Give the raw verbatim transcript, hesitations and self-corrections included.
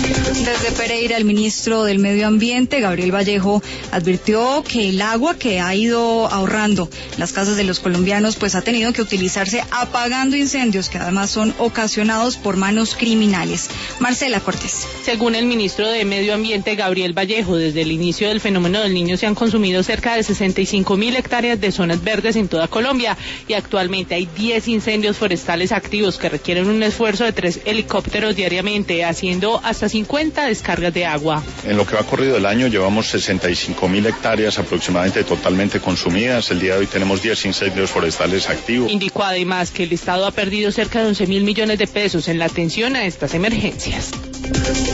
Desde Pereira, el ministro del Medio Ambiente, Gabriel Vallejo, advirtió que el agua que ha ido ahorrando las casas de los colombianos, pues ha tenido que utilizarse apagando incendios que además son ocasionados por manos criminales. Marcela Cortés. Según el ministro de Medio Ambiente, Gabriel Vallejo, desde el inicio del fenómeno del Niño se han consumido cerca de sesenta y cinco mil hectáreas de zonas verdes en toda Colombia y actualmente hay diez incendios forestales activos que requieren un esfuerzo de tres helicópteros diariamente, haciendo hasta cincuenta descargas de agua. En lo que va corrido el año llevamos sesenta y cinco mil hectáreas aproximadamente totalmente consumidas. El día de hoy tenemos diez incendios forestales activos. Indicó además que el Estado ha perdido cerca de once mil millones de pesos en la atención a estas emergencias.